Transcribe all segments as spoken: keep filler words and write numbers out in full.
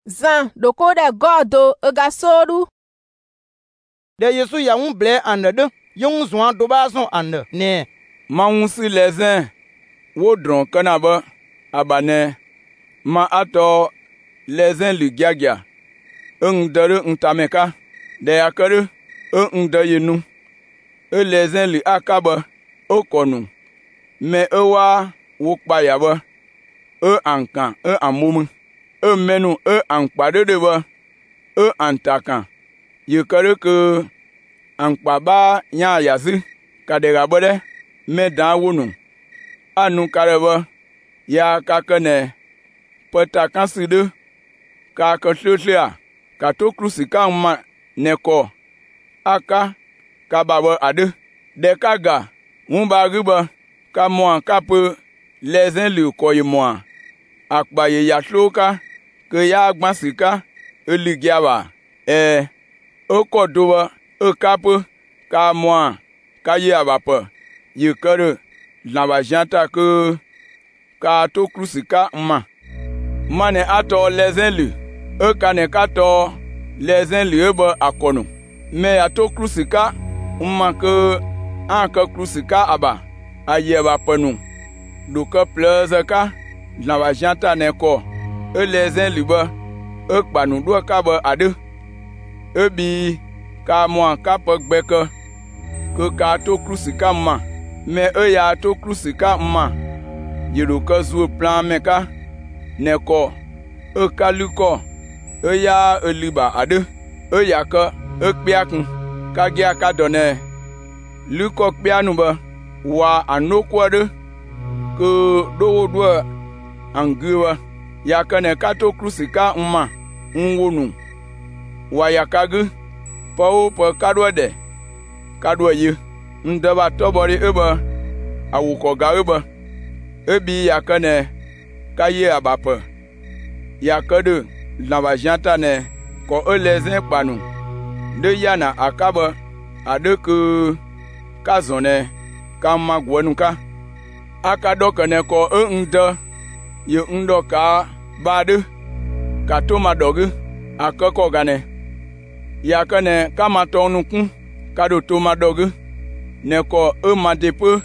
Zan doko de godo ega sodu. De Yesu ya un ble ande de yung zwan do ba son ande ne. Ma unsi lezen wo dron kana ba abane ma ato lezen li gyagia. Un dere un tameka de akere un de yenu. E lezen li akaba o konu. Me e wa wo kpa ya ba. E ankan e amumu. E menu e ankpade de ba. E antakan. Ye kere ke ankpa ba nya yazi kadega bode me dan wonu. Anu kare ba ya kakene peta kanside ka kotletlea ka to krusika ma neko aka ka baba ade de kaga mumba riba ka mo ka pe lezen li koyi mo akpa ye yatloka ke ya gbansika eligiaba e o kodowa o kape ka mo ka ye abapa ye kere lamba janta ke ka to krusika ma mane ato lezen li e kane kato lezen li ebe akono me ato krusika ma ke anka krusika aba aye ba penu do ke pleze ka lamba janta ne ko e lezen li ba e kpanu do ka ba ade e bi ka mo ka pe gbeke ke ka to krusika ma me e ya to krusika ma yero ka zu plan me ka ne ko e kaluko e ya eliba ade e ya ka e kpiakun ka gya ka done luko kpianu ba wa anoko ade ke do do angiwa ya ka ne ka to krusika ma nwonu wa ya ka gu po po kadwo de kadwo yi ndaba tobori eba awuko ga eba ebi ya ka ne ka ye abapa ya ka de lamba janta ne ko elezen panu de yana akaba ade ke ka zone ka magwonu ka aka dokane ko e nda ye ndo ka bade ka to madogu akoko gane ya ka ne ka matonu kun ka do to madogu ne ko e madepe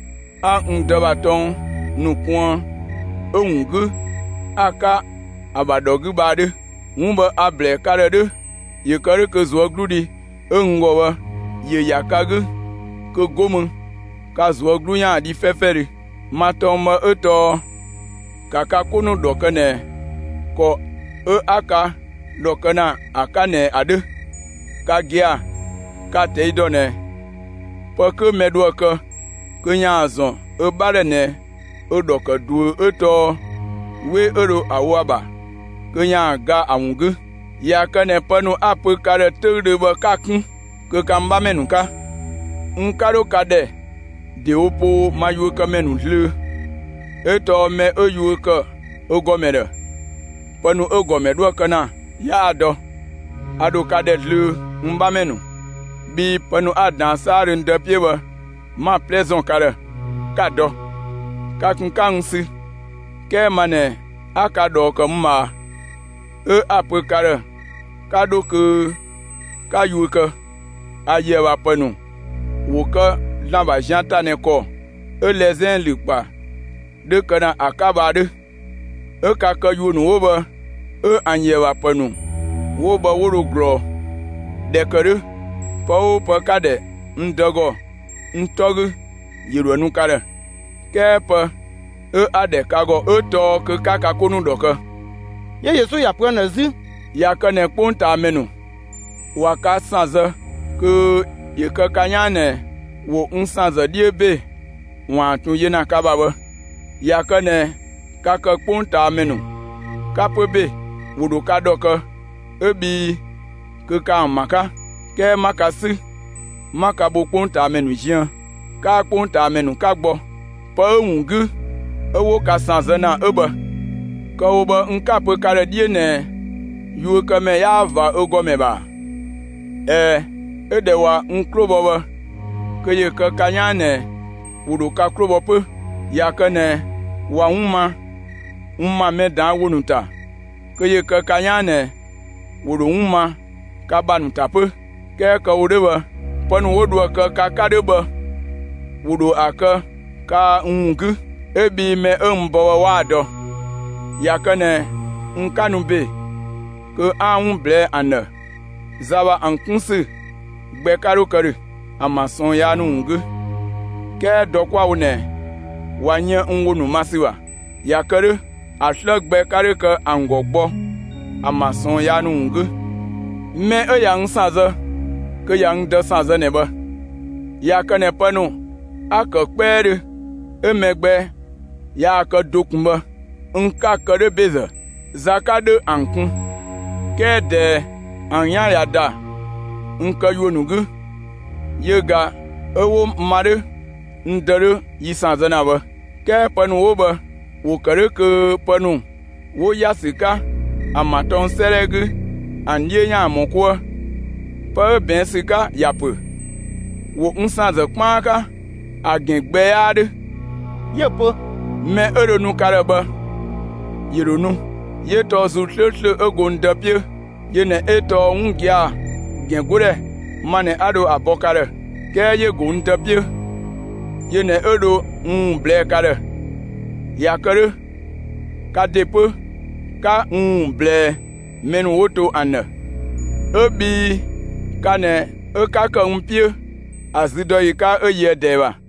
a ndaba ton nukun ungu aka abadogu bade ngumba able karede ye kare ke zo gludi ngowa ye yakagu ke gomu ka zo glunya di fefere matoma eto kaka kunu dokene ko e aka dokana akane ade ka gia ka teidone poko medwoka kunya azon e barene o doka du eto we ero awaba kunya ga awungu ya kane panu apu kare tude ba kakun ke kamba menuka nkaro kade de opo mayu ka menu le eto me oyu ka ogomere panu ogomedo kana ya ado ado kade le mba menu bi panu adan sare ndapiewa ma plaison kare kado kakun kansi ke mane akado ka mma e apu kare kado ke kayuka aye wa panu woka lamba janta ne ko e lezen likpa de kana akaba de e kaka yunu woba e anye wa panu woba woro gro de kare po po kade ndogo ntogu yironu kare kepa e ade kago e to ke kaka kunu doka Ye Yesu ya prene zi ya kane ponta menu waka sanza ke ye ka kanyane wo unsanza diebe wa tun ye na kababa ya kane kaka ponta menu kapebe wudu kadoka ebi ke ka maka ke makasi maka bo ponta menu jian ka ponta menu ka gbo pa ungu ewo ka sanza na eba ka oba nkape kare die ne yu ka me ya va ogome ba e edewa nklobo ba ke ye ka kanyane wudu ka klobo pe ya ka ne wa umma umma me dan wonuta ke ye ke kanyane wodo uma ka banu tape ke ke wode be ponu wodo ke ka kade be wodo ake ka ungu ebi me embo wado yakane nkanu be ke an ble ane zaba ankunse gbe karo kare amason ya nungu ke dokwa one wanye nwonu masiwa yakare ashle gbe kare ke angogbo amason ya nungu me e yang saze ke yang de saze ne ba yakane panu aka kpere emegbe ya ka dokumba nka kare beze zakade ankun kede anya ya da nka yonugu yega ewo mare ndere yisanze na ba ke panu wo ba wo kare ke panu wo yasika amaton serege anye nya amokwo pa ben sika yape wo nsanze kpaka agengbe ade yepo me eronu karaba yeronu ye to zu tltle egondapie ye ne eto ngia gengure mane ado abokare ke ye gondapie ye ne edo un ble kare yakare ka depo ka un ble men woto ane ebi kane e ka ka mpie azido yi ka eye dewa